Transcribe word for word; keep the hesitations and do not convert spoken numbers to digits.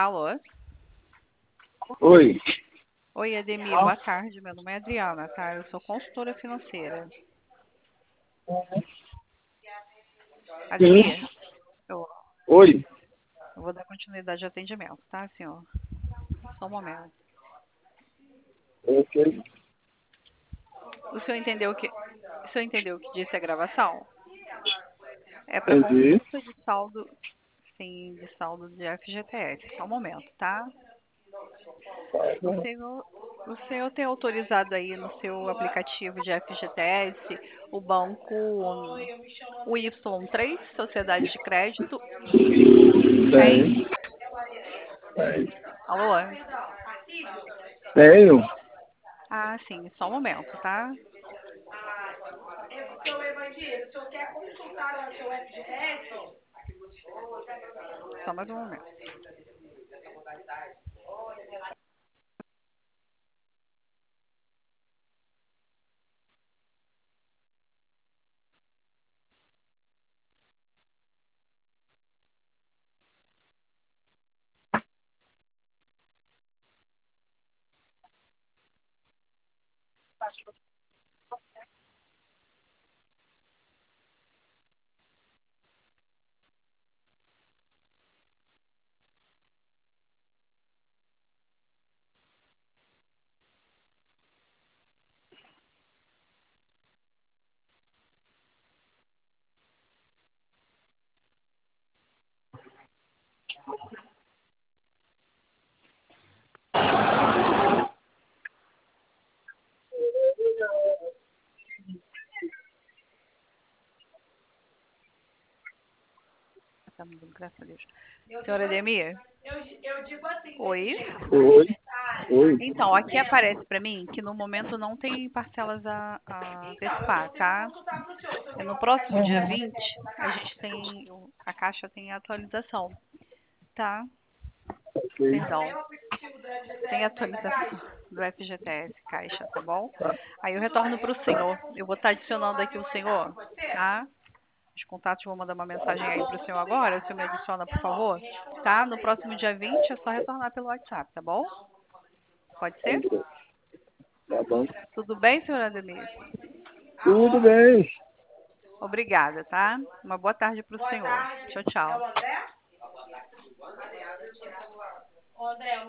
Alô? Oi. Oi, Ademir, boa tarde. Meu nome é Adriana, tá? Eu sou consultora financeira. Sim. Ademir, eu, Oi. eu vou dar continuidade ao atendimento, tá, senhor? Só um momento. Ok. O senhor entendeu o que, o senhor entendeu o que disse a gravação? É para Entendi. consulta de saldo, sim, de saldo de F G T S. Só um momento, tá? Tá O bom. senhor, o senhor tem autorizado aí no seu aplicativo de F G T S o banco, o Y três, Sociedade de Crédito, tem? Tem. Tem. Alô? Tenho. Ah, sim, só um momento, tá? Só mais um momento. Tá me dando, graças a Deus. Senhora Ademir? Oi? Oi. Oi. Então, aqui aparece para mim que no momento não tem parcelas a, a antecipar, tá? É no próximo dia Uhum. vinte, a gente tem, a Caixa tem atualização, tá? Ok. Perdão, tem atualização do F G T S Caixa, tá bom? Tá. Aí eu retorno para o senhor. Eu vou estar adicionando aqui o senhor, tá? Os contatos, vou mandar uma mensagem aí para o senhor agora. O senhor me adiciona, por favor, tá? No próximo dia vinte é só retornar pelo WhatsApp, tá bom? Pode ser? Ok. Tá bom. Tudo bem, senhor Ademir? Tudo bem. Obrigada, tá? Uma boa tarde para o senhor. Tchau, tchau.